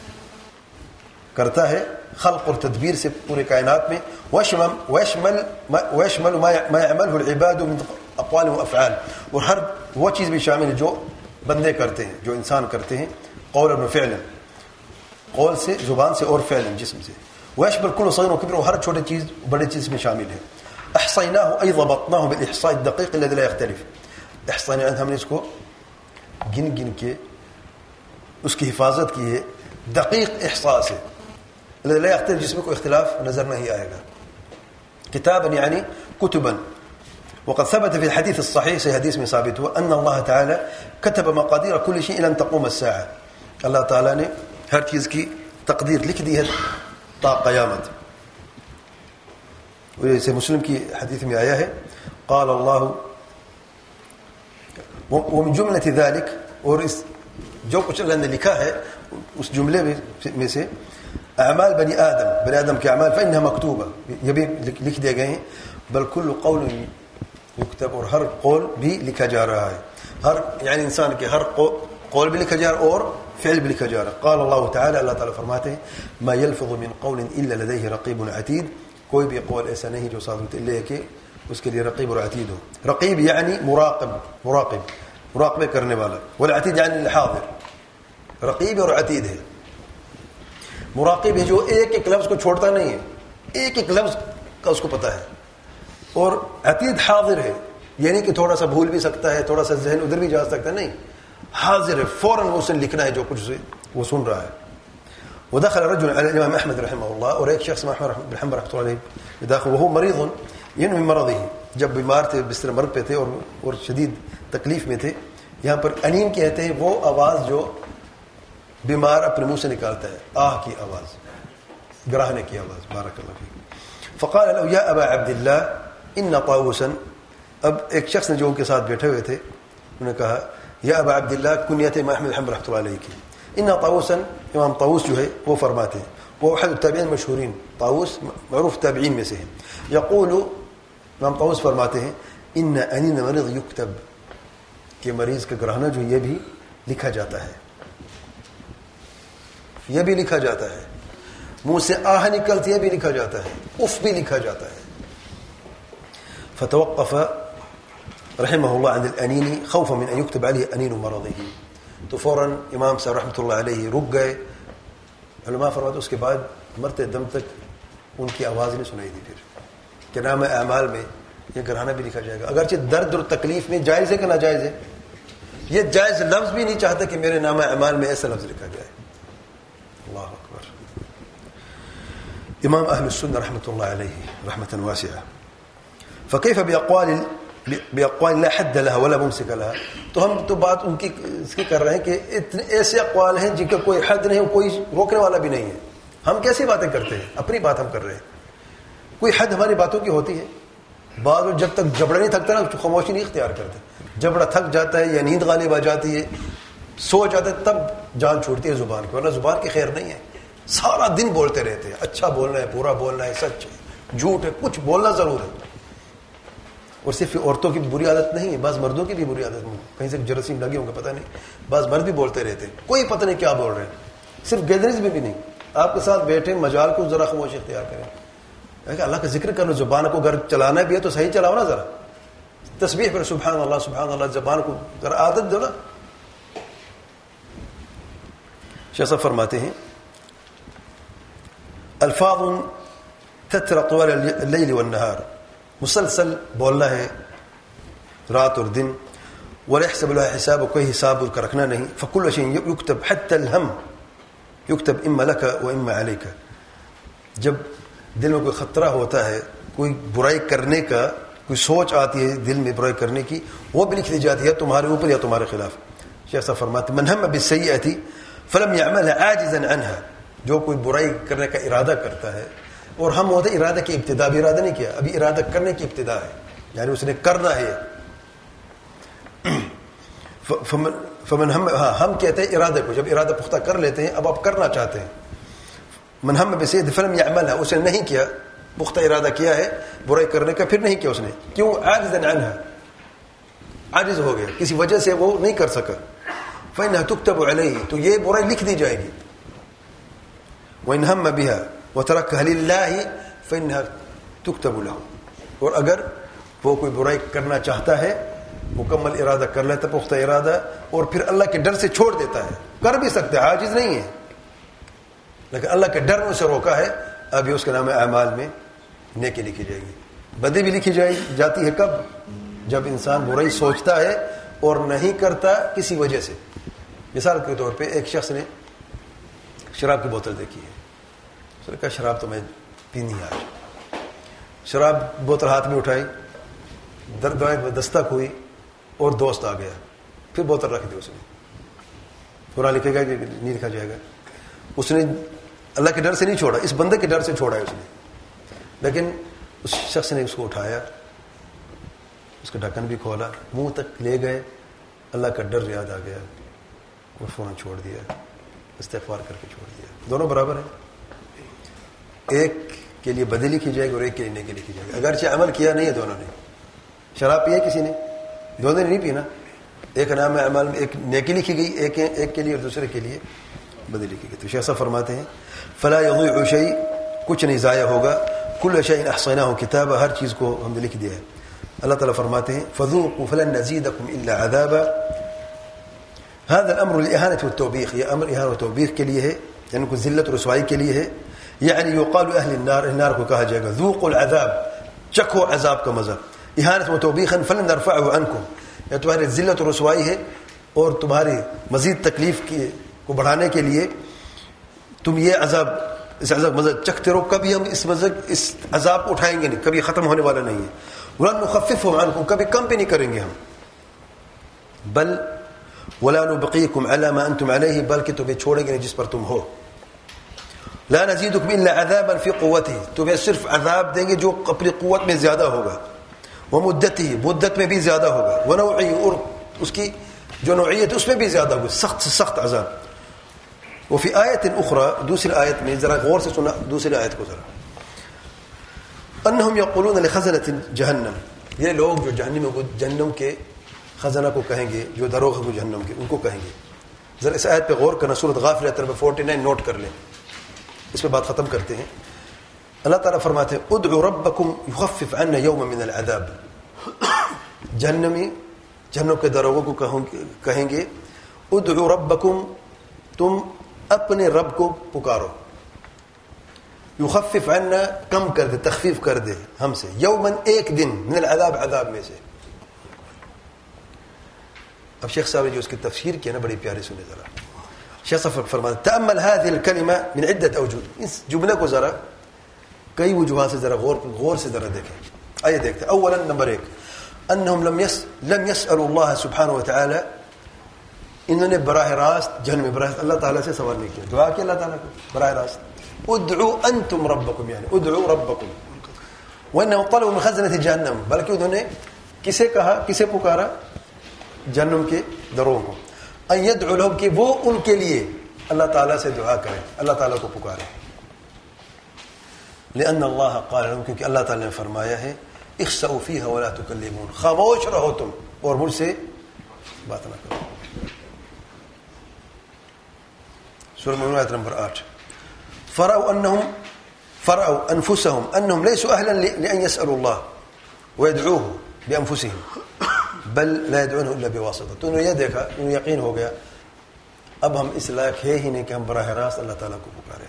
کرتا ہے خلق اور تدبیر سے پورے کائنات میں, ويشمل ويشمل ويشمل ما يعمله العباد من اقوال و افعال, اور ہر وہ چیز بھی شامل ہے جو بندے کرتے ہیں, جو انسان کرتے ہیں, قولا و فعلا, قول سے, زبان سے, اور فعلا, جسم سے. ويشمل كل صغير وكبير, ہر چھوٹی چیز بڑی چیز میں شامل ہے. احصيناه اي ضبطناه بالاحصاء الدقيق الذي لا يختلف. احصينا, ہم نے اس کو گن گن کے اس کی حفاظت کی ہے دقیق احصاء سے لا يختلف جس میں کوئی اختلاف نظر نہیں آئے گا. کتابا یعنی کتبا. وقد ثبت في الحديث الصحيح سے حدیث میں ثابت ہوا ان اللہ تعالی كتب مقادير كل شيء الى ان تقوم الساعه. اللہ تعالی نے ہر چیز کی تقدیر لکھ دی ہے تا قیامت. ویسے مسلم کی حدیث میں آیا ہے قال اللہ ومن جملة ذلك اور اس جو کچھ اللہ نے لکھا ہے اس جملے میں سے اعمال بنی آدم بنی آدم کے اعمال فإنها مکتوبہ یہ بھی لکھ دیے گئے ہیں. بل كل قول یکتب اور ہر قول بھی لکھا جا رہا ہے. ہر یعنی انسان کے ہر قول بھی لکھا جا رہا ہے اور فعل بھی لکھا جا رہا ہے. قال اللہ تعالی اللہ تعالی فرماتے ہیں ما يلفظ من قول الا لديه رقیب عتید. کوئی بھی قول ایسا نہیں جو ساتھ ہوتے اللہ کہ اس کے لیے رقیب اور عتید ہو. رقیب یعنی مراقب مراقب مراقبہ کرنے والا. والعتید یعنی الحاضر. رقیب اور عتید ہے. مراقب ہے جو ایک ایک لفظ کو چھوڑتا نہیں ہے ایک ایک لفظ کا اس کو پتہ ہے. اور عتید حاضر ہے یعنی کہ تھوڑا سا بھول بھی سکتا ہے تھوڑا سا ذہن ادھر بھی جا سکتا ہے. نہیں حاضر ہے فوراً وہ اسے لکھنا ہے جو کچھ وہ سن رہا ہے. ودخل رجل على الامام احمد رحمه الله اور ایک شخص احمد بن حنبل رحمۃ اللہ علیہ داخل وهو مريض ينوي مرضه جب بیمار تھے بستر مرض پہ تھے اور اور شدید تکلیف میں تھے. یہاں پر انیم کہتے ہیں وہ آواز جو بیمار اپنے منہ سے نکالتا ہے آہ کی آواز گراہنے کی آواز. بارک اللہ فیک. فقال له يا ابا عبد الله ان طاووسا. اب ایک شخص نے جو ان کے ساتھ بیٹھے ہوئے تھے انہوں نے کہا یا ابا عبد الله کنیت امام احمد بن حنبل رحمۃ اللہ علیہ کی. ان طاووسا امام طاووس جو ہے وہ فرماتے ہیں وہ احد التابعین مشہورین. طاووس معروف تابعین میں سے ہے. یقول امام طاووس فرماتے ہیں ان انین مرض یکتب کہ مریض کا گراہنا جو یہ بھی لکھا جاتا ہے یہ بھی لکھا جاتا ہے. منہ سے آہ نکلتی ہے بھی لکھا جاتا ہے اف بھی لکھا جاتا ہے. فتوقف رحمه الله عند الانین خوفا من ان يكتب عليه انین مرضه. تو فوراً امام صاحب رحمۃ اللہ علیہ رک گئے. علماء فرماتے اس کے بعد مرتے دم تک ان کی آواز نہیں سنائی دی پھر کہ نام اعمال میں یہ گرہانہ بھی لکھا جائے گا. اگرچہ درد اور تکلیف میں جائز ہے کہ ناجائز ہے یہ جائز لفظ بھی نہیں چاہتا کہ میرے نام اعمال میں ایسا لفظ لکھا جائے. اللہ اکبر. امام اہل السنہ رحمۃ اللہ علیہ رحمۃ واسعہ. فكيف باقوال باقوال لا حد لها ولا ممسك لها. تو ہم تو بات ان کی اس کی کر رہے ہیں کہ اتنے ایسے اقوال ہیں جن کا کوئی حد نہیں کوئی روکنے والا بھی نہیں ہے. ہم کیسی باتیں کرتے ہیں اپنی بات ہم کر رہے ہیں. کوئی حد ہماری باتوں کی ہوتی ہے. بعض جب تک جبڑا نہیں تھکتا نا خاموشی نہیں اختیار کرتے. جبڑا تھک جاتا ہے یا نیند غالب آ جاتی ہے سو جاتا ہے تب جان چھوڑتی ہے زبان کی. ورنہ زبان کی خیر نہیں ہے. سارا دن بولتے رہتے ہیں اچھا بولنا ہے برا بولنا ہے سچ ہے جھوٹ ہے کچھ بولنا ضرور ہے. اور صرف عورتوں کی بری عادت نہیں ہے بعض مردوں کی بھی بری عادت نہیں. کہیں سے جراثیم لگے ہوں گے پتہ نہیں. بعض مرد بھی بولتے رہتے ہیں کوئی پتہ نہیں کیا بول رہے ہیں. صرف گیدریز میں بھی نہیں. آپ کے ساتھ بیٹھے مجال کو ذرا خاموشی اختیار کریں. اللہ کا ذکر کرو زبان کو گھر چلانا بھی ہے تو صحیح چلاؤ نا. ذرا تسبیح پر سبحان اللہ سبحان اللہ زبان کو ذرا عادت دو نا. شیخ صاحب فرماتے ہیں الفاظ تترى طوال الليل والنهار. مسلسل بولنا ہے رات اور دن. ولا يحسب له حساب کوئی حساب کا رکھنا نہیں. فكل شيء يكتب حتى الهم يكتب اما لك واما عليك. جب دل میں کوئی خطرہ ہوتا ہے کوئی برائی کرنے کا کوئی سوچ آتی ہے دل میں برائی کرنے کی وہ بھی لکھ دی جاتی ہے تمہارے اوپر یا تمہارے خلاف. شیخ صاحب فرماتے من هم بالسيئة فلم يعملها عاجزا عنها. جو کوئی برائی کرنے کا ارادہ کرتا ہے اور ہم ہوتے ارادہ کی ابتدا بھی ارادہ نہیں کیا ابھی ارادہ کرنے کی ابتدا ہے یعنی اس نے کرنا ہے. فمن ہم ہاں ہم کہتے ہیں ارادہ کو جب ارادہ پختہ کر لیتے ہیں اب آپ کرنا چاہتے ہیں. من ہم بسیئۃ فلم یعملها اس نے نہیں کیا پختہ ارادہ کیا ہے برائی کرنے کا پھر نہیں کیا اس نے کیوں عاجزا عنها عاجز ہو گیا کسی وجہ سے وہ نہیں کر سکا. فإنها تكتب عليه تو یہ برائی لکھ دی جائے گی. وإن هم بها وتركها لله فإنها تكتب له. اور اگر وہ کوئی برائی کرنا چاہتا ہے مکمل ارادہ کر لیتا پختہ ارادہ اور پھر اللہ کے ڈر سے چھوڑ دیتا ہے کر بھی سکتا ہے عاجز نہیں ہے لیکن اللہ کے ڈر میں سے روکا ہے ابھی اس کے نام اعمال میں نیکی لکھی جائے گی. بدی بھی لکھی جائے جاتی ہے کب جب انسان برائی سوچتا ہے اور نہیں کرتا کسی وجہ سے مثال کے طور پہ ایک شخص نے شراب کی بوتل دیکھی ہے، اس نے کہا شراب تو میں پینی ہے آج. شراب بوتل ہاتھ میں اٹھائی، دروازے میں دستک ہوئی اور دوست آ گیا، پھر بوتل رکھ دی اس نے. قرآن لکھے گا کہ نہیں لکھا جائے گا. اس نے اللہ کے ڈر سے نہیں چھوڑا، اس بندے کے ڈر سے چھوڑا ہے اس نے. لیکن اس شخص نے اس کو اٹھایا، اس کا ڈھکن بھی کھولا، منہ تک لے گئے، اللہ کا ڈر یاد آ گیا اور فوراً چھوڑ دیا، استغفار کر کے چھوڑ دیا. دونوں برابر ہیں، ایک کے لیے بدی لکھی جائے گی اور ایک کے لیے نیکی لکھی جائے گی. اگرچہ عمل کیا نہیں ہے دونوں نے، شراب پیا کسی نے، دونوں نے نہیں پینا. ایک نام عمل میں ایک نیکی لکھی گئی، ایک ایک کے لیے اور دوسرے کے لیے بدی لکھی گئی. تو شیخ صاحب فرماتے ہیں فلا یضيع شیء، کچھ نہیں ضائع ہوگا، کل شیء احصیناہ کتابا، ہر چیز کو ہم نے لکھ دیا ہے. اللہ تعالیٰ فرماتے ہیں فذوقوا فلن نزيدكم الا عذابا. هذا الامر للاهانه والتوبيخ، یہ امر اہانت و توبیخ کے لیے ہے، یعنی کو ذلت و رسوائی کے لیے ہے. یعنی یقال اہل النار، النار کو کہا جائے گا ذوقوا العذاب، چکھو عذاب کا مزہ. اہانت و توبیخا فلن نرفعه عنكم، یہ تمہاری ذلت و رسوائی ہے اور تمہاری مزید تکلیف کی کو بڑھانے کے لیے تم یہ عذاب، اس عذاب مزہ چکھتے رہو. کبھی ہم اس مزہ اس عذاب کو اٹھائیں گے نہیں، کبھی ختم ہونے والا نہیں ہے. وَلَن نُخَفِّفْهُ عَنْكُمْ، کبھی کم بھی نہیں کریں گے ہم. بل وَلَا نُبْقِيكُمْ عَلَى مَا أَنْتُمْ عَلَيْهِ، بلکہ تمہیں چھوڑیں گے نہیں جس پر تم ہو. لَا نَزِيدُكُمْ إِلَّا عَذَابًا فِي قُوَّتِهِ، تمہیں صرف عذاب دیں گے جو اپنی قوت میں زیادہ ہوگا. وَمُدَّتِهِ، مدت میں بھی زیادہ ہوگا. وَنَوْعِهِ، اور اس کی جو نوعیت اس میں بھی زیادہ ہوگی، سخت سے سخت عذاب. وفي آیت اخرى، دوسری آیت میں ذرا غور سے سنا دوسری آیت کو ذرا، انہم یقولون لخزنۃ جہنم، یہ لوگ جو جہنم کو جہنم کے خزانہ کو کہیں گے، جو دروغ کو جہنم کے ان کو کہیں گے. ذرا اس آیت پہ غور کرنا، سورۃ غافر آیت نمبر فورٹی نائن نوٹ کر لیں، اس پہ بات ختم کرتے ہیں. اللہ تعالیٰ فرماتے ہیں ادعوا ربکم یخفف عنا یوما من العذاب. جہنمی جہنم کے دروغوں کو کہیں گے ادعوا ربکم، تم اپنے رب کو پکارو، یخفف عنا، کم کر دے، تخفیف کر دے ہم سے، یومن، ایک دن، من العذاب، عذاب میں سے. اب شیخ صاحب نے جو اس کی تفسیر کی ہے نا بڑی پیاری، سنے ذرا. شیخ صاحب فرماتے تأمل هذه الكلمة من عدة اوجه، اس جملے کو ذرا کئی وجوہات سے ذرا غور غور سے ذرا دیکھیں. آئیے دیکھتے ہیں. اولا نمبر ایک، انہم لم يس لم يسألوا الله سبحانہ وتعالى، انہوں نے براہ راست جہنم میں براہ راست اللہ تعالیٰ سے سوال نہیں کیا، دعا کی اللہ تعالیٰ کو براہ راست. ادعوا انتم ربکم، یعنی ادعوا ربکم. وانهم طلبوا من خزنة جہنم، بلکہ انہوں نے کسے کہا، کسے پکارا؟ جہنم کے دروغ کو. ان يدعوا لهم، کہ وہ ان کے لیے اللہ تعالیٰ سے دعا کریں، اللہ تعالیٰ کو پکاریں. لأن اللہ قال لهم، کیونکہ اللہ تعالیٰ نے فرمایا ہے اخسؤوا فيها ولا تكلمون، خاموش رہو تم اور مجھ سے بات نہ کرو. سورہ المؤمنون آیت نمبر آٹھ. فرأوا انهم فرأوا انفسهم انهم ليسوا اهلا لان يسألوا الله ويدعوه بانفسهم بل لا يدعونه الا بواسطه. تو انہوں نے یہ دیکھا، انہیں یقین ہو گیا اب ہم اس لائق ہے ہی نہیں کہ ہم براہ راست اللہ تعالیٰ کو پکاریں،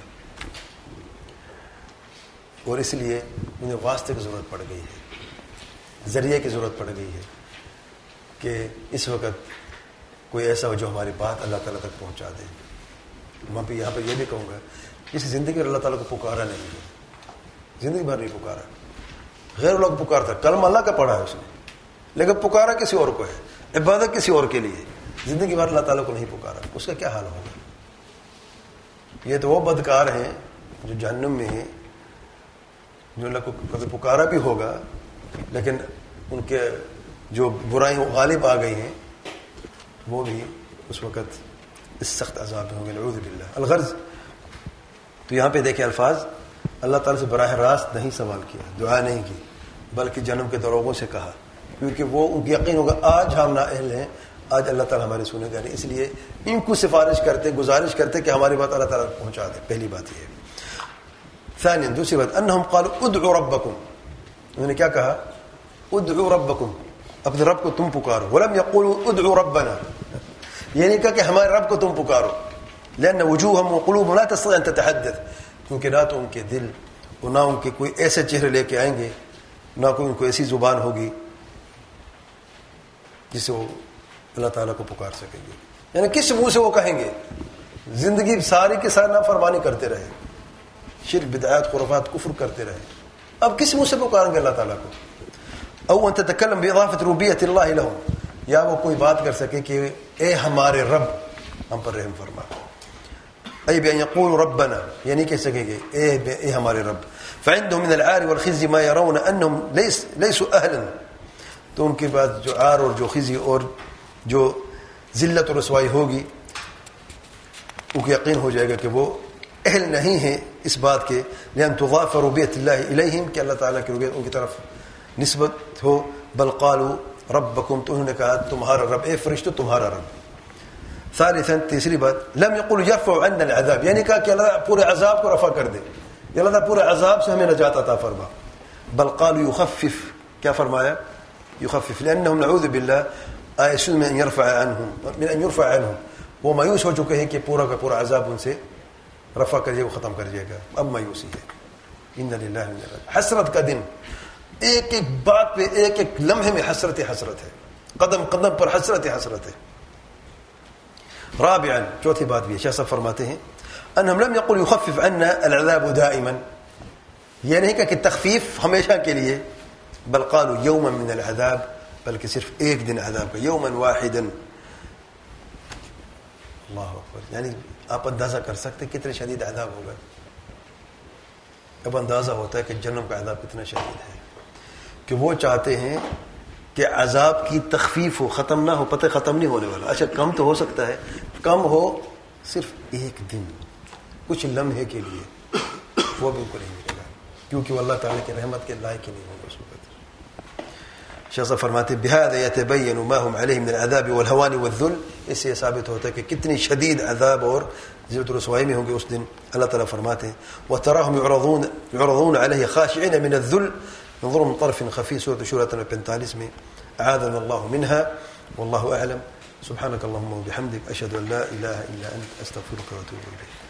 اور اس لیے انہیں واسطے کی ضرورت پڑ گئی ہے، ذریعے کی ضرورت پڑ گئی ہے کہ اس وقت کوئی ایسا ہو جو ہماری بات اللہ تعالیٰ تک پہنچا دے. میں بھی یہاں پہ یہ بھی کہوں گا اس زندگی میں اللہ تعالیٰ کو پکارا نہیں ہے، زندگی بھر نہیں پکارا. غیر لوگ پکارتا، کلمہ اللہ کا پڑھا ہے اس نے، لیکن پکارا کسی اور کو ہے، عبادت کسی اور کے لیے. زندگی بھر اللہ تعالیٰ کو نہیں پکارا، اس کا کیا حال ہوگا؟ یہ تو وہ بدکار ہیں جو جہنم میں ہیں، جو اللہ کو کبھی پکارا بھی ہوگا لیکن ان کے جو برائیاں غالب آ گئی ہیں وہ بھی اس وقت اس سخت عذاب میں ہوں گے، نعوذ باللہ. الغرض تو یہاں پہ دیکھیں الفاظ، اللہ تعالیٰ سے براہ راست نہیں سوال کیا، دعا نہیں کی، بلکہ جہنم کے دروغوں سے کہا، کیونکہ وہ ان کو یقین ہوگا آج ہم نااہل ہیں، آج اللہ تعالیٰ ہماری سنے گا نہیں، اس لیے ان کو سفارش کرتے، گزارش کرتے کہ ہماری بات اللہ تعالیٰ پہنچا دے. پہلی بات یہ ہے. ثانیا، دوسری بات، انہم قالوا ادعوا ربکم، انہوں نے کیا کہا؟ ادعوا ربکم، اپنے رب کو تم پکارو. ولم یقولوا ادعوا ربنا، یہ نہیں کہا کہ ہمارے رب کو تم پکارو. لأن وجوہهم وقلوبهم لا تستطيع ان تتحدث، کیونکہ نہ تو ان کے دل اور نہ ان کے کوئی ایسے چہرے لے کے آئیں گے، نہ کوئی ان کو ایسی زبان ہوگی جس سے وہ اللہ تعالیٰ کو پکار سکیں گے. یعنی کس منہ سے وہ کہیں گے؟ زندگی ساری کے ساتھ نافرمانی کرتے رہے، شرک بدعات خرافات کفر کرتے رہے، اب کس منہ سے پکاریں گے اللہ تعالیٰ کو؟ او ان تتکلم باضافت ربوبیت اللہ لهم، یا وہ کوئی بات کر سکے کہ اے ہمارے رب ہم پر رحم فرما، ای بان یقول ربنا، یعنی کہہ سکیں گے اے اے ہمارے رب. فعندهم من العار والخزي ما يرون انهم ليس ليسوا اهلا، تو ان کے بعد جو عار اور جو خزي اور جو ذلت اور رسوائی ہوگی ان کو یقین ہو جائے گا کہ وہ اہل نہیں ہیں اس بات کے، لأن تضاف ربوبیت اللہ الیہم، کہ اللہ تعالیٰ کی ربوبیت ان کی طرف نسبت ہو. بل قالوا ربکم، تو انہوں نے کہا تمہارا رب، اے فرشتو تمہارا رب. ثالثا، تیسری بات، لم یقل یرفع عنا العذاب، یعنی کہا کہ اللہ پورے عذاب کو رفع کر دے، یا اللہ تعالیٰ پورے عذاب سے ہمیں نجات عطا فرما. بل قالوا یخفف، کیا فرمایا؟ یخفف، لأنهم نعوذ باللہ آئسون من ان یرفع عنہم من ان یرفع عنہم، وہ مایوس ہو چکے ہیں کہ پورا کا پورا عذاب ان سے رفع کر جائے، وہ ختم کر جائے گا. اب مایوسی ہے. ان للہ حسرت کا دن، ایک ایک بات پہ، ایک ایک لمحے میں حسرت حسرت ہے، قدم قدم پر حسرت حسرت ہے. رابعا، چوتھی بات بھی شاہ صاحب فرماتے ہیں انہم لم یقل یخفف عنا العذاب دائما، یہ نہیں کہ تخفیف ہمیشہ کے لیے، بل قالوا یوما من العذاب، بلکہ صرف ایک دن عذاب کا، یوما واحدا. اللہ اکبر، یعنی آپ اندازہ کر سکتے کتنے شدید عذاب ہوگا. اب اندازہ ہوتا ہے کہ جہنم کا عذاب کتنا شدید ہے، کہ وہ چاہتے ہیں کہ عذاب کی تخفیف ہو، ختم نہ ہو. پتہ ختم نہیں ہونے والا، اچھا کم تو ہو سکتا ہے، کم ہو صرف ایک دن، کچھ لمحے کے لیے، وہ بھی ان کو نہیں ملے گا، کیونکہ وہ اللہ تعالیٰ کی رحمت کے لائق ہی نہیں ہوگا اس وقت. شاہ صاحب فرماتے بہذا یتبین ما هم علیہ من العذاب والہوان والذل، اس سے ثابت ہوتا ہے کہ کتنی شدید عذاب اور ذلت و رسوائی میں ہوں گے اس دن. اللہ تعالیٰ فرماتے ہیں وتراهم يعرضون يعرضون علیہ خاشعین من الذل انظر من طرف خفی، سورۃ شورى پینتالیس میں. اعاذنا اللہ منها واللہ اعلم. سبحانك اللهم وبحمدك اشهد ان لا اله الا انت استغفرك واتوب اليك.